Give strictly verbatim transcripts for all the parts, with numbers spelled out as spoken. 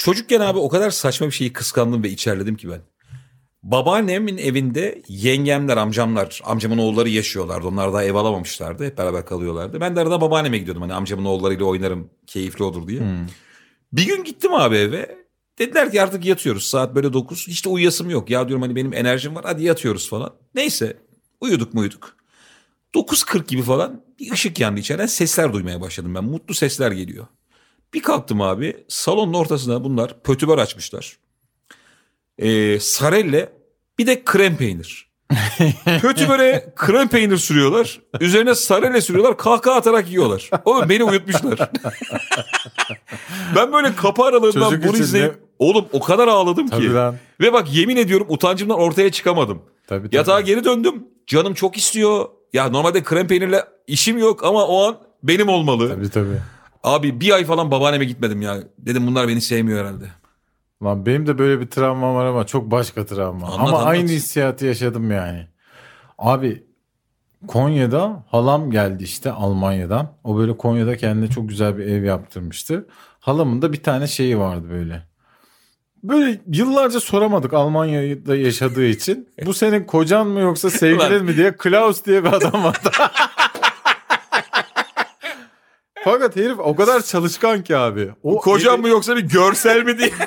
Çocukken abi o kadar saçma bir şeyi kıskandım ve içerledim ki ben. Babaannemin evinde yengemler, amcamlar, amcamın oğulları yaşıyorlardı. Onlar daha ev alamamışlardı. Hep beraber kalıyorlardı. Ben de arada babaanneme gidiyordum. Hani amcamın oğullarıyla oynarım, keyifli olur diye. Hmm. Bir gün gittim abi eve. Dediler ki artık yatıyoruz. Saat böyle dokuz. Hiç de uyuyasım yok. Ya diyorum hani benim enerjim var. Hadi yatıyoruz falan. Neyse uyuduk mu uyuduk. dokuz kırk gibi falan bir ışık yandı içeriden. Sesler duymaya başladım ben. Mutlu sesler geliyor. Bir kalktım abi. Salonun ortasına bunlar pötüber açmışlar. Ee, sarelle bir de krem peynir. Pötüböre krem peynir sürüyorlar. Üzerine sarelle sürüyorlar. Kahkaha atarak yiyorlar. Oğlum beni uyutmuşlar. Ben böyle kapı aralığından Çocuk bunu izleyip ne? Oğlum o kadar ağladım Tabii ki. Lan. Ve bak yemin ediyorum utancımdan ortaya çıkamadım. Tabii, tabii. Yatağa geri döndüm. Canım çok istiyor. Ya normalde krem peynirle işim yok ama o an benim olmalı. Tabii tabii. Abi bir ay falan babaanneme gitmedim ya. Dedim bunlar beni sevmiyor herhalde. Lan benim de böyle bir travmam var ama çok başka travma. Anlat, ama anlat. aynı hissiyatı yaşadım yani. Abi Konya'da halam geldi işte Almanya'dan. O böyle Konya'da kendine çok güzel bir ev yaptırmıştı. Halamın da bir tane şeyi vardı böyle. Böyle yıllarca soramadık Almanya'da yaşadığı için. Bu senin kocan mı yoksa sevgilin mi diye Klaus diye bir adam vardı. Fakat herif o kadar çalışkan ki abi. O Kocam evi... mı yoksa bir görsel mi diye.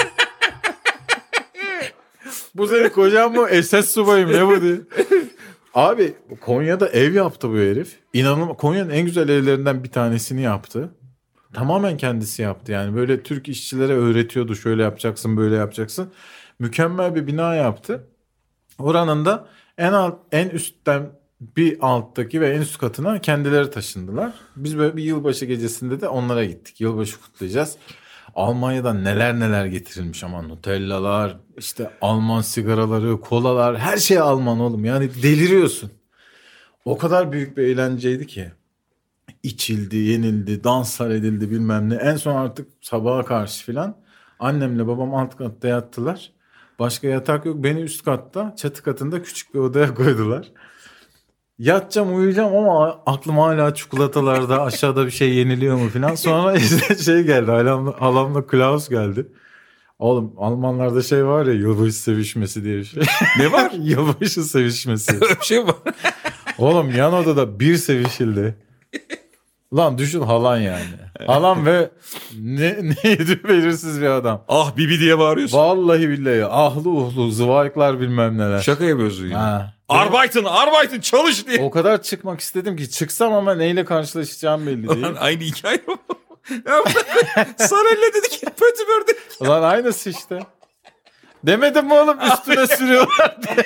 Bu senin kocan mı? S S subayım ne bu diye. Abi Konya'da ev yaptı bu herif. İnanılmaz. Konya'nın en güzel evlerinden bir tanesini yaptı. Tamamen kendisi yaptı yani. Böyle Türk işçilere öğretiyordu. Şöyle yapacaksın, böyle yapacaksın. Mükemmel bir bina yaptı. Oranın da en alt, en üstten bir alttaki ve en üst katına kendileri taşındılar. Biz böyle bir yılbaşı gecesinde de onlara gittik. Yılbaşı kutlayacağız. Almanya'dan neler neler getirilmiş ama Nutellalar, işte Alman sigaraları, kolalar, her şey Alman oğlum. Yani deliriyorsun. O kadar büyük bir eğlenceydi ki. İçildi, yenildi, danslar edildi bilmem ne. En son artık sabaha karşı filan annemle babam alt katta yattılar. Başka yatak yok. Beni üst katta, çatı katında küçük bir odaya koydular. Yatacağım, uyuyacağım ama aklım hala çikolatalarda, aşağıda bir şey yeniliyor mu filan. Sonra işte şey geldi, halamla, halamla Klaus geldi. Oğlum Almanlarda şey var ya, yılbaşı sevişmesi diye bir şey. Ne var? Yılbaşı sevişmesi. Öyle bir şey var. Oğlum yan odada bir sevişildi. Lan düşün halan yani. Halan ve ne, neydi belirsiz bir adam. Ah Bibi diye bağırıyorsun. Vallahi billahi ahlı uhlu zıvayıklar bilmem neler. Şaka yapıyorsun ya. Ha. Arbeiten, Arbeiten çalış diye. O kadar çıkmak istedim ki çıksam ama neyle karşılaşacağım belli değil. Lan aynı hikaye mi? Sarelle dedi ki pötübörde. Ulan aynısı işte. Demedim mi oğlum üstüne sürüyorlar diye.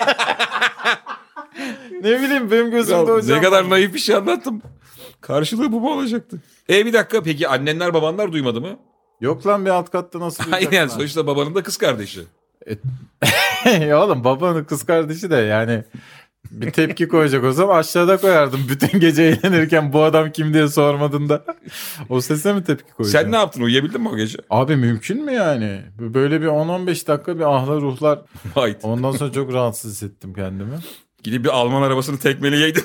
Ne bileyim benim gözümde hocam. Ne kadar naif bir şey anlattım. Karşılığı bu mu olacaktı? E bir dakika peki annenler babanlar duymadı mı? Yok lan bir alt katta nasıl duyacaklar? Aynen sonuçta babanın da kız kardeşi. E, oğlum babanın kız kardeşi de yani bir tepki koyacak olsam aşağıda koyardım. Bütün gece eğlenirken bu adam kim diye sormadın da. O sese mi tepki koyacaksın? Sen ne yaptın, uyuyabildin mi o gece? Abi mümkün mü yani? Böyle bir on on beş dakika bir ahla ruhlar. Haydi. Ondan sonra çok rahatsız hissettim kendimi. Gidip bir Alman arabasını tekmeleyeydin.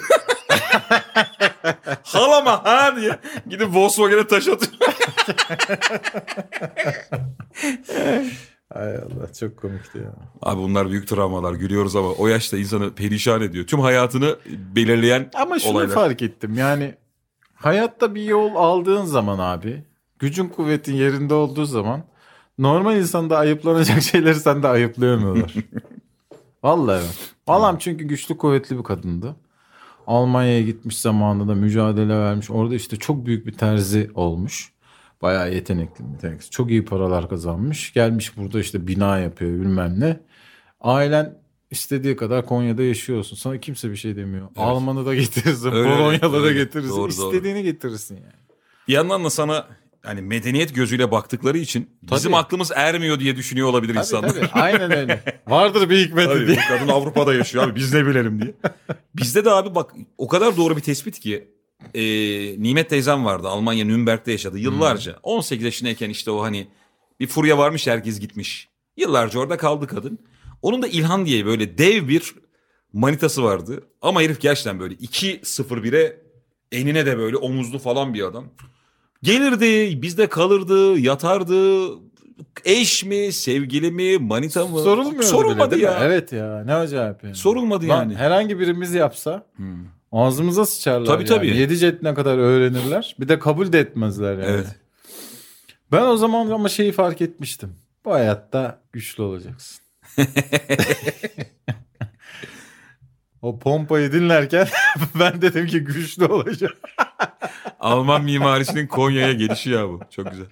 Halama ha diye. Gidip Volkswagen'e taş atıyor. Ay Allah çok komikti ya. Abi bunlar büyük travmalar, gülüyoruz ama o yaşta insanı perişan ediyor. Tüm hayatını belirleyen ama şunu olaylar. fark ettim yani hayatta bir yol aldığın zaman abi, gücün kuvvetin yerinde olduğu zaman normal insanda ayıplanacak şeyleri sende ayıplayamıyorlar. Vallahi. Halam çünkü güçlü kuvvetli bir kadındı. Almanya'ya gitmiş zamanında mücadele vermiş. Orada işte çok büyük bir terzi olmuş. Bayağı yetenekli, yetenekli. Çok iyi paralar kazanmış. Gelmiş burada işte bina yapıyor bilmem ne. Ailen istediği kadar Konya'da yaşıyorsun. Sana kimse bir şey demiyor. Evet. Alman'ı da getirirsin. Polonyalı da getirirsin. Doğru, İstediğini doğru. getirirsin yani. Bir yandan da sana hani medeniyet gözüyle baktıkları için tabii. Bizim aklımız ermiyor diye düşünüyor olabilir tabii, insanlar. Tabii aynen öyle. Vardır bir hikmeti tabii, diye. Kadın Avrupa'da yaşıyor abi biz ne bilelim diye. Bizde de abi bak o kadar doğru bir tespit ki e, Nimet teyzem vardı, Almanya Nürnberg'de yaşadı yıllarca. Hmm. on sekiz yaşındayken işte o hani bir furya varmış, herkes gitmiş. Yıllarca orada kaldı kadın. Onun da İlhan diye böyle dev bir manitası vardı. Ama herif gerçekten böyle iki sıfır bire enine de böyle omuzlu falan bir adam. Gelirdi, bizde kalırdı, yatardı. eş mi, sevgili mi, manita mı? Sorulmuyor. Sorulmadı bile, ya. Evet ya, ne acayip yani. Sorulmadı Lan, yani. herhangi birimiz yapsa hmm. ağzımıza sıçarlar tabii, yani. Tabii. Yedi cetine kadar öğrenirler. Bir de kabul de etmezler yani. Evet. Ben o zaman ama şeyi fark etmiştim. Bu hayatta güçlü olacaksın. O pompayı dinlerken ben dedim ki güçlü olacağım. Alman mimarisinin Konya'ya gelişi ya bu. Çok güzel.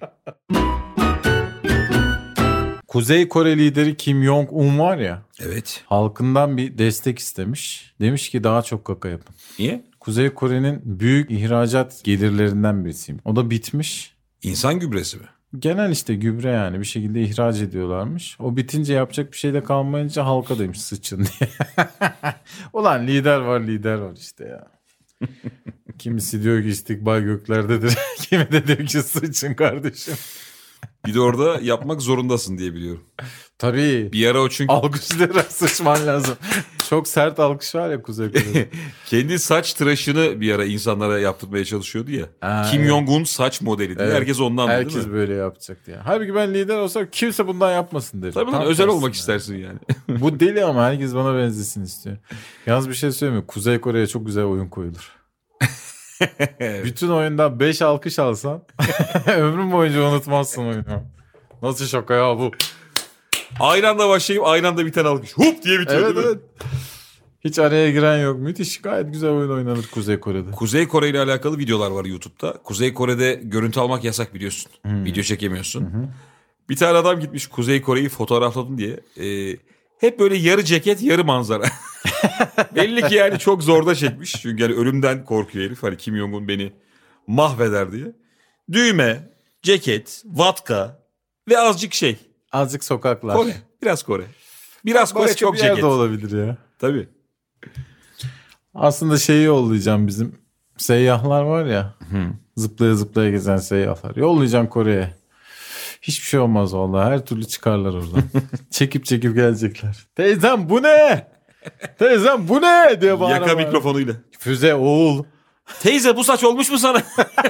Kuzey Kore lideri Kim Jong-un var ya. Evet. Halkından bir destek istemiş. Demiş ki daha çok kaka yapın. Niye? Kuzey Kore'nin büyük ihracat gelirlerinden birisiyim. O da bitmiş. İnsan gübresi mi? Genel işte gübre yani bir şekilde ihraç ediyorlarmış. O bitince yapacak bir şey de kalmayınca halka demiş sıçın diye. Ulan lider var lider var işte ya. Kimisi diyor ki istikbal göklerdedir. Kimi de diyor ki sıçın kardeşim. Bir de orada yapmak zorundasın diye biliyorum. Tabii. Bir ara o çünkü... Alkışlara sıçman lazım. Çok sert alkış var ya Kuzey Kore'de. Kendi saç tıraşını bir ara insanlara yaptırmaya çalışıyordu ya. Ha, Kim evet. Jong-un saç modeli diye. Evet. Herkes ondan değil mi? Herkes böyle yapacaktı ya. Halbuki ben lider olsam kimse bundan yapmasın derim. Tabii Tam lan, özel tersi olmak yani. istersin yani. Bu deli ama herkes bana benzesin istiyor. Yalnız bir şey söyleyeyim mi? Kuzey Kore'ye çok güzel oyun koyulur. Evet. Bütün oyunda beş alkış alsan ömrün boyunca unutmazsın oyunu. Nasıl şaka ya bu? Aynı anda başlayıp aynı anda bir tane alkış. Hup diye bitiyor Evet değil mi? evet. Hiç araya giren yok. Müthiş, gayet güzel oyun oynanır Kuzey Kore'de. Kuzey Kore ile alakalı videolar var YouTube'da. Kuzey Kore'de görüntü almak yasak biliyorsun. Hmm. Video çekemiyorsun. Hı-hı. Bir tane adam gitmiş Kuzey Kore'yi fotoğrafladım diye. Ee, hep böyle yarı ceket yarı manzara. Belli ki yani çok zorda çekmiş. Çünkü yani ölümden korkuyor herif. Hani Kim Jong-un beni mahveder diye. Düğme, ceket, vatka ve azıcık şey. Azıcık sokaklar. Kore. Biraz Kore. Biraz Kore, Başka çok bir yerde ceket. olabilir ya. Tabii. Aslında şeyi yollayacağım, bizim seyyahlar var ya. Hı. Zıplaya zıplaya gezen seyyahlar. Yollayacağım Kore'ye. Hiçbir şey olmaz vallahi. Her türlü çıkarlar oradan. çekip çekip gelecekler. Teyzem bu ne? Teyzem bu ne? diye bağıran. Yaka mikrofonuyla. Füze oğul. Teyze bu saç olmuş mu sana?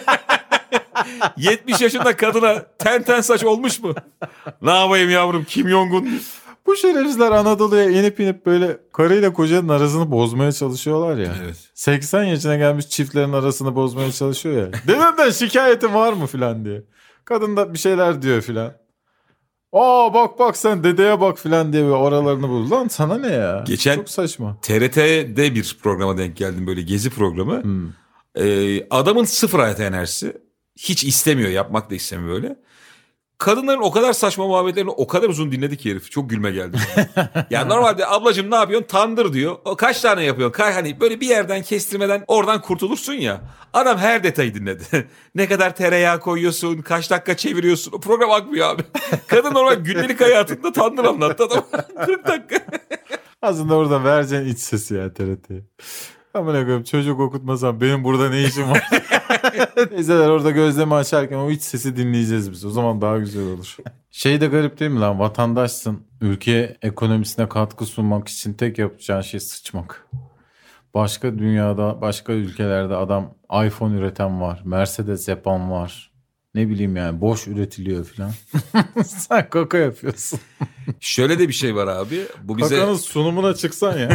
yetmiş yaşında kadına ten ten saç olmuş mu? Ne yapayım yavrum, Kim Jong-un? Bu şerefsizler Anadolu'ya inip inip böyle karı ile kocanın arasını bozmaya çalışıyorlar ya. Evet. seksen yaşına gelmiş çiftlerin arasını bozmaya çalışıyor ya. Dedemden şikayetin var mı filan diye. Kadın da bir şeyler diyor filan. Aa bak bak sen dedeye bak filan diye oralarını bul. Lan sana ne ya? Geçen çok saçma. T R T'de bir programa denk geldim, böyle gezi programı. Hmm. Ee, adamın sıfır hayat enerjisi. Hiç istemiyor, yapmak da istemiyor böyle. Kadınların o kadar saçma muhabbetlerini o kadar uzun dinledik ki herif. Çok gülme geldi. Yani normalde ablacığım ne yapıyorsun? Tandır diyor. O kaç tane yapıyorsun? Kay, hani böyle bir yerden kestirmeden oradan kurtulursun ya. Adam her detayı dinledi. Ne kadar tereyağı koyuyorsun? Kaç dakika çeviriyorsun? O program akmıyor abi. Kadın normal günlük hayatında tandır anlattı adam. kırk dakika. Aslında orada vereceğin iç sesi ya T R T'ye. Amına koyayım, çocuk okutmasam benim burada ne işim var? Teyzeler orada gözlemi açarken o iç sesi dinleyeceğiz biz. O zaman daha güzel olur. Şey de garip değil mi lan? Vatandaşsın. Ülke ekonomisine katkı sunmak için tek yapacağın şey sıçmak. Başka dünyada, başka ülkelerde adam iPhone üreten var. Mercedes yapan var. Ne bileyim yani boş üretiliyor falan. Sen kaka yapıyorsun. Şöyle de bir şey var abi. Bu bize... Kakanın sunumuna çıksan ya.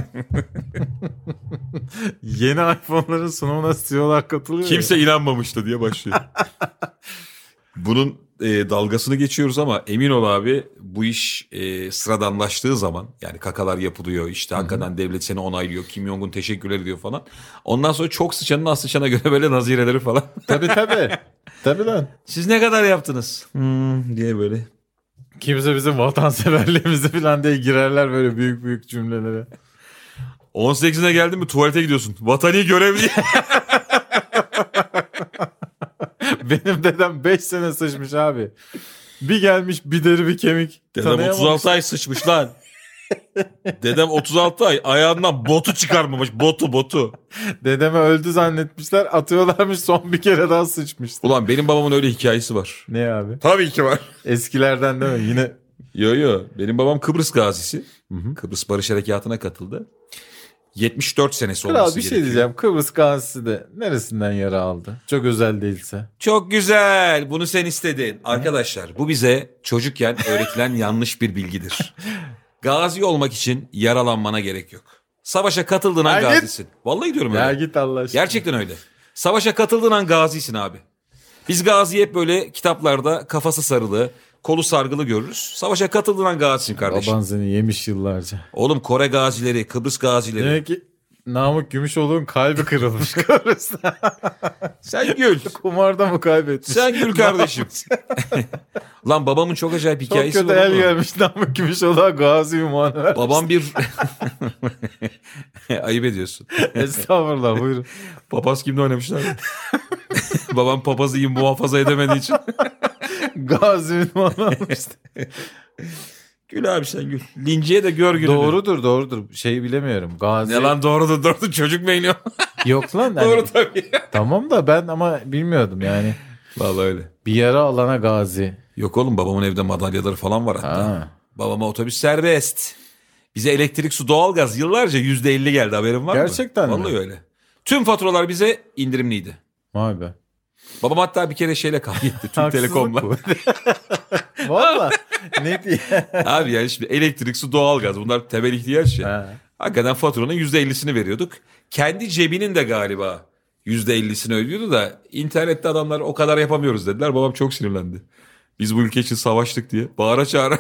Yeni iPhone'ların sunumuna C E O'lar katılıyor. Kimse ya. inanmamıştı diye başlıyor. Bunun e, dalgasını geçiyoruz ama emin ol abi, bu iş e, sıradanlaştığı zaman, yani kakalar yapılıyor işte, hakikaten devlet seni onaylıyor, Kim Jong-un teşekkürler ediyor falan. Ondan sonra çok sıçanın az sıçana göre böyle nazireleri falan. Tabii tabii. Tabii lan. Siz ne kadar yaptınız? Hmm, diye böyle. Kimse bizim vatanseverliğimizi falan diye girerler böyle büyük büyük cümlelere. on sekizine geldin mi tuvalete gidiyorsun. Vatani görevli. Benim dedem beş sene sıçmış abi. Bir gelmiş bir deri bir kemik. Dedem otuz altı ay sıçmış lan. Dedem otuz altı ay ayağından botu çıkarmamış. Botu botu. Dedeme öldü zannetmişler, atıyorlarmış, son bir kere daha sıçmış. Ulan benim babamın öyle hikayesi var. Ne abi? Tabii ki var. Eskilerden değil mi? Yine. Yo yo. Benim babam Kıbrıs gazisi. Hı hı. Kıbrıs Barış Harekatı'na katıldı. yetmiş dört senesi Kral olması bir şey gerekiyor. diyeceğim. Kıbrıs gazisi de neresinden yara aldı? Çok özel değilse. Çok güzel. Bunu sen istedin. Arkadaşlar bu bize çocukken öğretilen yanlış bir bilgidir. Gazi olmak için yaralanmana gerek yok. Savaşa katıldığın an Ya git. gazisin. Vallahi diyorum Ya öyle. git Allah aşkına. Gerçekten öyle. Savaşa katıldığın an gazisin abi. Biz gaziyi hep böyle kitaplarda kafası sarılı, kolu sargılı görürüz. Savaşa katıldığın an gazisin kardeşim. Baban seni yemiş yıllarca. Oğlum Kore gazileri, Kıbrıs gazileri. Demek ki Namık Gümüşoğlu'nun kalbi kırılmış Kıbrıs'ta. Sen gül. Kumarda mı kaybetmiş? Sen gül kardeşim. Lan babamın çok acayip Çok hikayesi kötü var. el oğlum. gelmiş Namık Gümüşoğlu'na gazi ünvanı ver. Babam bir... Ayıp ediyorsun. Estağfurullah buyurun. Papaz kimde oynamışlar? Babam papazı iyi muhafaza edemediği için. Gazi ünvanı almıştı. Gül abi sen gül. Linciye de gör gününü. Doğrudur doğrudur. Şey bilemiyorum. Gazi. Ne lan doğrudur doğrudur çocuk beğeniyor. Yok lan. hani- Doğru tabii. Tamam da ben ama bilmiyordum yani. Vallahi öyle. Bir yara alana gazi. Yok oğlum babamın evde madalyaları falan var hatta. Ha. Babama otobüs serbest. Bize elektrik, su, doğalgaz yıllarca yüzde elli geldi, haberin var mı? Gerçekten mi? Vallahi öyle. Tüm faturalar bize indirimliydi. Vay be. Babam hatta bir kere şeyle kavga etti. Türk Haksızlık Telekom'la. bu. Valla. Ne diye? Abi yani şimdi elektrik, su, doğalgaz bunlar temel ihtiyaç ya. Ha. Hakikaten faturanın yüzde ellisini veriyorduk. Kendi cebinin de galiba yüzde ellisini ödüyordu da internette adamlar o kadar yapamıyoruz dediler. Babam çok sinirlendi. Biz bu ülke için savaştık diye. Bağıra çağıra.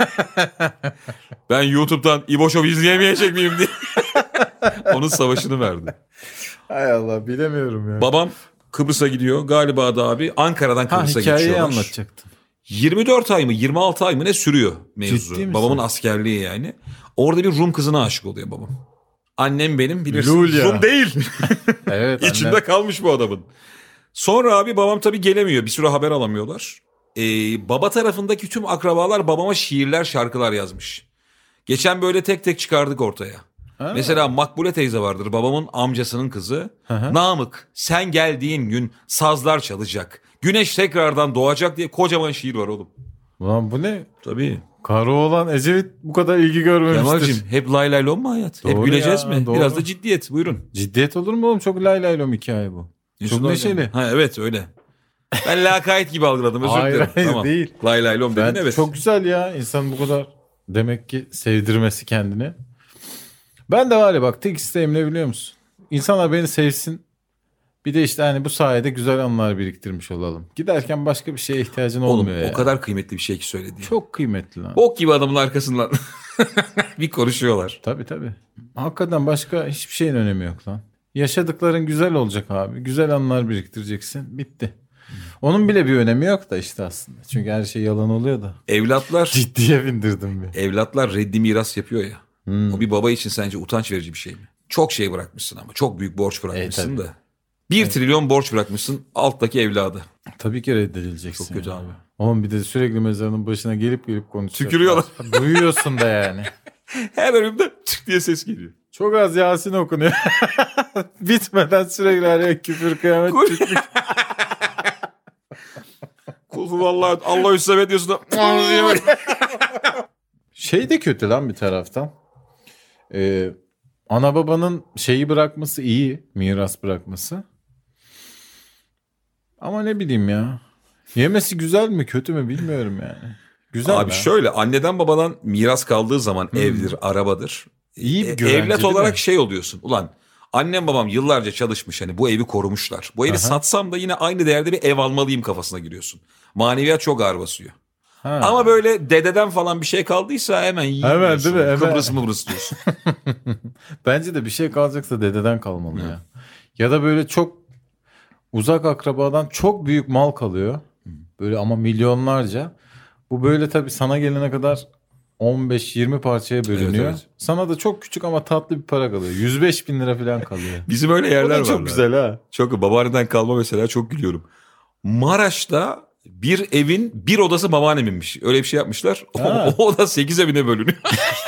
Ben YouTube'dan İbo Show izleyemeyecek miyim diye. Onun savaşını verdi. Hay Allah bilemiyorum ya. Babam Kıbrıs'a gidiyor. Galiba da abi Ankara'dan Ha Kıbrıs'a hikayeyi geçiyorlar. anlatacaktım. yirmi dört ay mı yirmi altı ay mı ne sürüyor mevzu. Ciddi misin? Babamın askerliği yani. Orada bir Rum kızına aşık oluyor babam. Annem benim bilirsin. Lulya. Rum değil. Evet. İçinde annem- kalmış bu adamın. Sonra abi babam tabii gelemiyor. Bir süre haber alamıyorlar. Ee, baba tarafındaki tüm akrabalar babama şiirler, şarkılar yazmış. Geçen böyle tek tek çıkardık ortaya. Ha. Mesela Makbule teyze vardır, babamın amcasının kızı. hı. Namık sen geldiğin gün sazlar çalacak. Güneş tekrardan doğacak diye kocaman şiir var oğlum. Ulan bu ne? Tabii. Karı olan Ecevit bu kadar ilgi görmemiştir. Kemal'cim hep lay lay lom mu hayat? Doğru hep güleceğiz ya, mi? doğru. Biraz da ciddiyet, buyurun. Ciddiyet olur mu oğlum? Çok lay lay lom hikaye bu. Çok neşeli. Ha evet öyle. Ben lakayt gibi algıladım, özür Hayır, dilerim. hayır, Tamam. değil. Lay lay lom Ben dedin, evet. çok güzel ya insan bu kadar demek ki sevdirmesi kendini. Ben de var ya bak tek isteğim ne biliyor musun? İnsanlar beni sevsin. Bir de işte hani bu sayede güzel anılar biriktirmiş olalım. Giderken başka bir şeye ihtiyacın Oğlum olmuyor ya. o kadar kıymetli bir şey ki söyledi. Çok Çok kıymetli lan. bok gibi adamın arkasından bir konuşuyorlar. Tabii tabii. Hakikaten başka hiçbir şeyin önemi yok lan. Yaşadıkların güzel olacak abi. Güzel anılar biriktireceksin. Bitti. Onun bile bir önemi yok da işte aslında. Çünkü her şey yalan oluyor da. Evlatlar Ciddiye bindirdim bir. evlatlar reddi miras yapıyor ya. Hmm. O bir baba için sence utanç verici bir şey mi? Çok şey bırakmışsın ama. Çok büyük borç bırakmışsın E, tabii. da. Bir trilyon borç bırakmışsın alttaki evladı. Tabii ki reddedileceksin. Çok kötü ya. abi. Oğlum bir de sürekli mezarının başına gelip gelip konuşuyor. Tükürüyorlar. Duyuyorsun da yani. Her önümde tık diye ses geliyor. Çok az Yasin okunuyor. Bitmeden sürekli araya küfür kıyamet Kul- çıkmış. Kulhu vallahi Allah üstüne diyorsun da. Şey de kötü lan bir taraftan. Ee, ana babanın şeyi bırakması iyi. Miras bırakması. Ama ne bileyim ya. Yemesi güzel mi kötü mü bilmiyorum yani. Güzel Abi lan. şöyle anneden babadan miras kaldığı zaman evdir, arabadır. İyi bir E, güvence, evlat değil olarak mi? şey oluyorsun. Ulan annem babam yıllarca çalışmış, hani bu evi korumuşlar. Bu evi Aha. satsam da yine aynı değerde bir ev almalıyım kafasına giriyorsun. Maneviyat çok ağır basıyor. Ha. Ama böyle dededen falan bir şey kaldıysa hemen yiyorsun. Hemen, değil mi? Hemen. Kıbrıs Mıbrıs diyorsun. Bence de bir şey kalacaksa dededen kalmalı ya. Ya da böyle çok uzak akrabadan çok büyük mal kalıyor. Böyle ama milyonlarca. Bu böyle tabii sana gelene kadar on beş yirmi parçaya bölünüyor. Evet, evet. Sana da çok küçük ama tatlı bir para kalıyor. yüz beş bin lira falan kalıyor. Bizim öyle O yerler da var. çok lan. güzel ha. Çok babaanneden kalma mesela, çok gülüyorum. Maraş'ta bir evin bir odası babaanneminmiş. Öyle bir şey yapmışlar. O, Ha. o oda sekiz evine bölünüyor.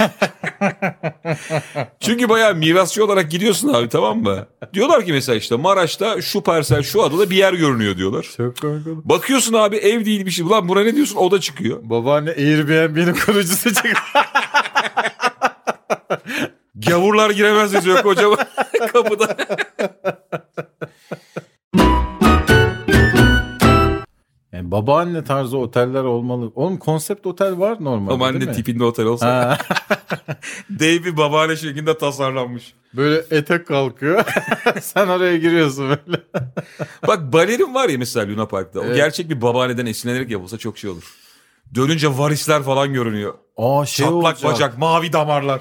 Çünkü bayağı mirasçı olarak gidiyorsun abi, tamam mı? Diyorlar ki mesela işte Maraş'ta şu parsel şu adada bir yer görünüyor diyorlar. Çok komik oldu. Bakıyorsun abi ev değil bir şey. Ulan buna ne diyorsun, oda çıkıyor. Babaanne Airbnb'nin kurucusu çıktı. Gavurlar giremez yazıyor kocaman kapıda. Yani babaanne tarzı oteller olmalı. Oğlum konsept otel var normalde Babaanne değil mi? tipinde otel olsa. Dev bir babaanne şeklinde tasarlanmış. Böyle etek kalkıyor. Sen oraya giriyorsun böyle. Bak balerin var ya mesela Luna Park'ta. Evet. O gerçek bir babaanneden esinlenerek yapılsa çok şey olur. Dönünce varisler falan görünüyor. Aa şey Çatlak olacak. bacak, mavi damarlar.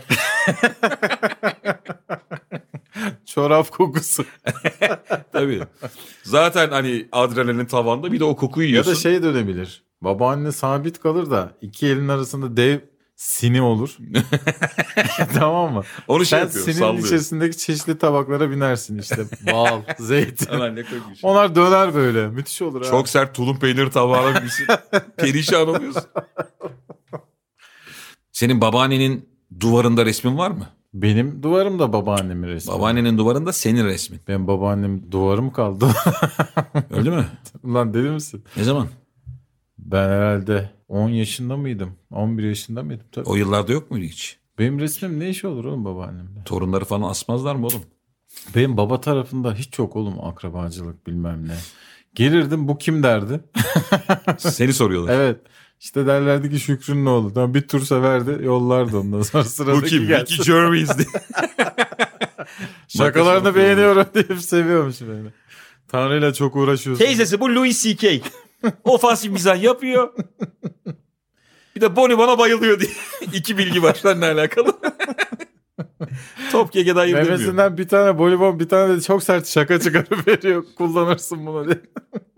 Çorap kokusu. Tabii. Zaten hani adrenalin tavanda, bir de o kokuyu Ya yiyorsun. da şey dönebilir. Babaanne sabit kalır da iki elin arasında dev sini olur. Tamam mı? Onu şey Sen yapıyor, sinin sallıyor. içerisindeki çeşitli tabaklara binersin işte. Bal, zeytin. Aman ne koymuş. Onlar döner böyle. Müthiş olur ha. Çok sert tulum peynir tabağına birisi. Perişan oluyorsun. Senin babaannenin duvarında resmin var mı? Benim duvarımda babaannemin resmi. Babaannenin duvarında senin resmin. Benim babaannem duvarım kaldı. Öyle mi? Ulan deli misin? Ne zaman? Ben herhalde on yaşında mıydım? on bir yaşında mıydım? Tabii. O yıllarda yok muydu hiç? Benim resmim ne işi olur oğlum babaannemde? Torunları falan asmazlar mı oğlum? Benim baba tarafında hiç yok oğlum akrabacılık bilmem ne. Gelirdim bu kim derdi. Seni soruyorlar. Evet. İşte derlerdi ki Şükrü'nün oğlu. Tamam, bir tur severdi yollardı ondan sonra Bu sıradaki kim? gelsin. Ricky Gervais diye. Şakalarını beğeniyorum deyip seviyormuş beni. Tanrı'yla çok uğraşıyorsun. Teyzesi bu Louis C K. Ofansif mizah yapıyor. Bir de Bonnie bana bayılıyor diye. İki bilgi var seninle alakalı. Top keke dayı demiyor. Memesinden bir tane bolibon bir tane de çok sert şaka çıkarıp veriyor. Kullanırsın bunu diye.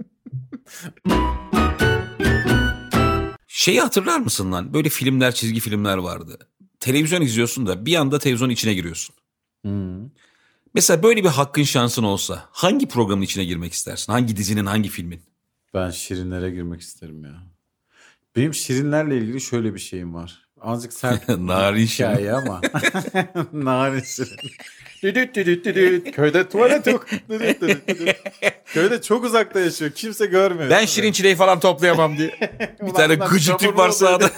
Şeyi hatırlar mısın lan? Böyle filmler, çizgi filmler vardı. Televizyon izliyorsun da bir anda televizyonun içine giriyorsun. Hmm. Mesela böyle bir hakkın şansın olsa hangi programın içine girmek istersin? Hangi dizinin, hangi filmin? Ben şirinlere girmek isterim ya. Benim şirinlerle ilgili şöyle bir şeyim var. Azıcık sert Narin şirin. hikaye ama. Narin şirin. Düdüt düdüt düdüt. Köyde tuvalet yok. Düdüt düdüt düdüt. Köyde çok uzakta yaşıyor. Kimse görmüyor. Ben şirin çileği falan toplayamam diye. Bir Ulan tane bunlar gıcık tip çamurlu var oldu. sağda.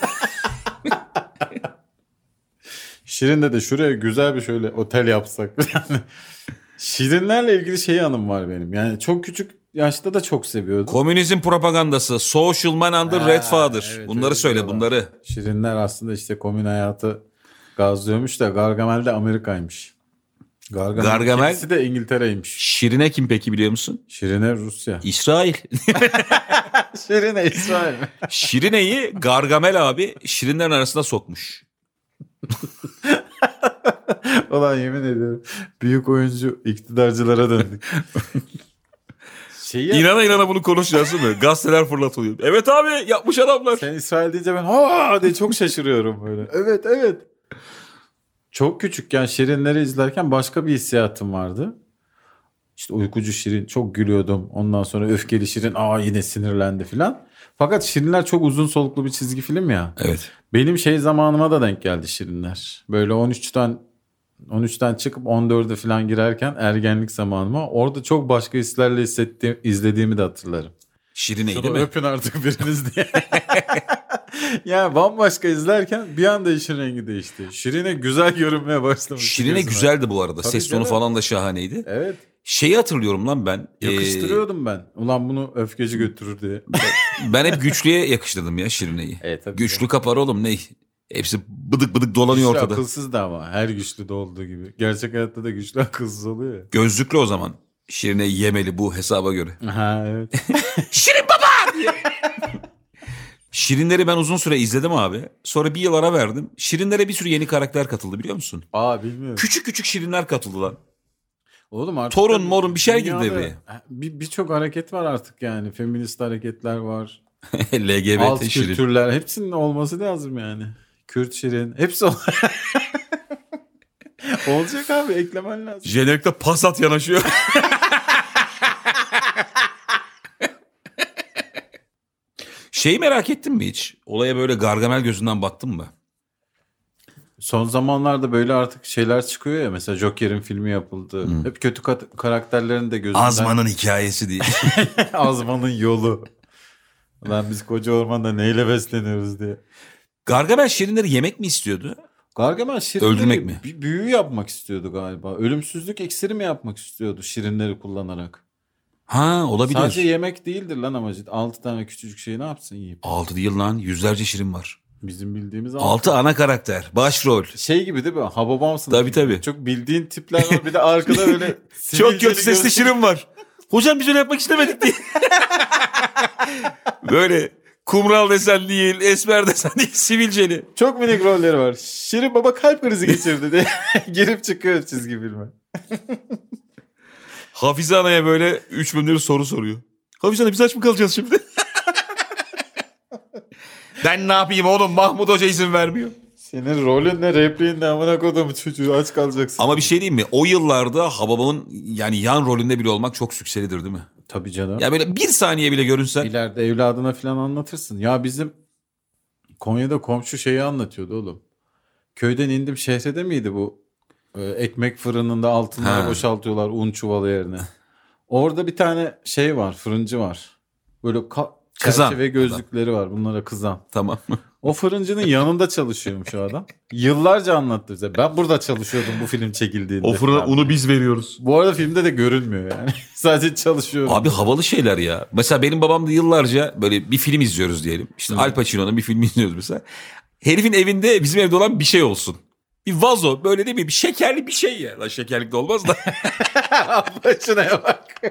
Şirin'de de şuraya güzel bir şöyle otel yapsak. Şirinlerle ilgili şey anım var benim. Yani çok küçük yaşta da çok seviyordum. Komünizm propagandası. Social man under Ha, red father. evet, bunları öyle söyle diyorlar. bunları. Şirinler aslında işte komün hayatı gazlıyormuş da Gargamel de Amerika'ymış. Gargamel, Gargamel- kedisi de İngiltere'ymiş. Şirine kim peki biliyor musun? Şirine Rusya. İsrail. Şirine İsrail mi? Şirine'yi Gargamel abi Şirinlerin arasına sokmuş. Ulan yemin ediyorum büyük oyuncu iktidarcılara döndük. Şeyi İnana inana bunu konuşacağız değil mi? Gazeteler fırlatılıyor. Evet abi yapmış adamlar. Sen İsrail deyince ben ha diye çok şaşırıyorum böyle. Evet evet. Çok küçükken Şirinleri izlerken başka bir hissiyatım vardı. İşte uykucu Şirin çok gülüyordum. Ondan sonra öfkeli Şirin aa yine sinirlendi filan. Fakat Şirinler çok uzun soluklu bir çizgi film ya. Evet. Benim şey zamanıma da denk geldi Şirinler. Böyle on üçten on üçten çıkıp on dörde falan girerken ergenlik zamanıma. Orada çok başka hislerle hissettiğim, izlediğimi de hatırlarım. Şirine'yi Şunu değil mi? öpün artık biriniz diye. Yani bambaşka izlerken bir anda işin rengi değişti. Şirine güzel görünmeye başlamış. Şirine gözüme. güzeldi bu arada. Tabii Ses tonu canım. falan da şahaneydi. Evet. Şeyi hatırlıyorum lan ben. Yakıştırıyordum ben. Ulan bunu öfkeci götürür diye. Ee, ben hep güçlüye yakıştırdım ya Şirine'yi. Evet, tabii Güçlü kapar oğlum ne? Hepsi bıdık bıdık dolanıyor Güçlü ortada. akılsız da ama her güçlü de olduğu gibi. Gerçek hayatta da güçlü akılsız oluyor ya. Gözlüklü o zaman. Şirine yemeli bu hesaba göre. Ha evet. Şirin baba diye. Şirinleri ben uzun süre izledim abi. Sonra bir yıl ara verdim. Şirinlere bir sürü yeni karakter katıldı biliyor musun? Aa bilmiyorum. Küçük küçük şirinler katıldı lan. Oğlum artık Torun tabii morun bir şeyler girdi dünyada devreye. Bir birçok hareket var artık yani. Feminist hareketler var. L G B Alt T şirin. kültürler. Hepsinin olması lazım yani. Kürt şirin. Hepsi ol- olacak abi. Eklemen lazım. Jenerikte Passat yanaşıyor. Şeyi merak ettin mi hiç? Olaya böyle Gargamel gözünden baktın mı? Son zamanlarda böyle artık şeyler çıkıyor ya. Mesela Joker'in filmi yapıldı. Hmm. Hep kötü kat- karakterlerin de gözünden. Azman'ın hikayesi diye. Azman'ın yolu. Lan biz koca ormanda neyle besleniyoruz diye. Gargamel şirinleri yemek mi istiyordu? Gargamel şirinleri Öldürmek mi? bir büyü yapmak istiyordu galiba. Ölümsüzlük iksiri mi yapmak istiyordu şirinleri kullanarak? Ha olabilir. Sadece yemek değildir lan amacı. Altı tane küçücük şeyi ne yapsın yiyip? Altı değil lan, yüzlerce şirin var. Bizim bildiğimiz altı. Altı ana karakter. Başrol. Şey gibi değil mi? Hababam sınıfı. Tabii, tabii. Çok bildiğin tipler var. Bir de arkada böyle Çok kötü sesli şirin var. Hocam biz öyle yapmak istemedik diye. Böyle kumral desen değil, esmer desen değil, sivilceli. Çok minik rolleri var. Şirin baba kalp krizi geçirdi diye girip çıkıyor çizgi filme. Hafize Ana'ya böyle üç bölümleri soru soruyor. Hafize Ana biz aç mı kalacağız şimdi? Ben ne yapayım oğlum, Mahmut Hoca izin vermiyor. Senin rolün ne, repliğin ne, amına kodumu çocuğu, aç kalacaksın. Ama bir şey diyeyim mi? O yıllarda Hababam'ın yani yan rolünde bile olmak çok sükselidir değil mi? Tabii canım. Ya böyle bir saniye bile görünsen. İleride evladına falan anlatırsın. Ya bizim Konya'da komşu şeyi anlatıyordu oğlum. Köyden indim şehrede miydi bu? Ee, ekmek fırınında altınları Ha. boşaltıyorlar un çuvalı yerine. Orada bir tane şey var, fırıncı var. Böyle ka- Kızan. çerçeve gözlükleri var, bunlara kızan. Tamam. O fırıncının yanında çalışıyormuş o adam. Yıllarca anlattı bize. Ben burada çalışıyordum bu film çekildiğinde. O fırına falan. unu biz veriyoruz. Bu arada filmde de görünmüyor yani. Sadece çalışıyorum. Abi havalı şeyler ya. Mesela benim babam da yıllarca böyle bir film izliyoruz diyelim. İşte Al Pacino'nun bir filmi izliyoruz mesela. Herifin evinde bizim evde olan bir şey olsun. Bir vazo böyle değil mi? Bir şekerli bir şey ya. Lan şekerlik de olmaz da. Başına bak.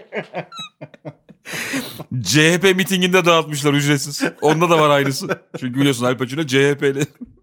C H P mitinginde dağıtmışlar ücretsiz. Onda da var aynısı. Çünkü biliyorsun Al Pacino C H P'li.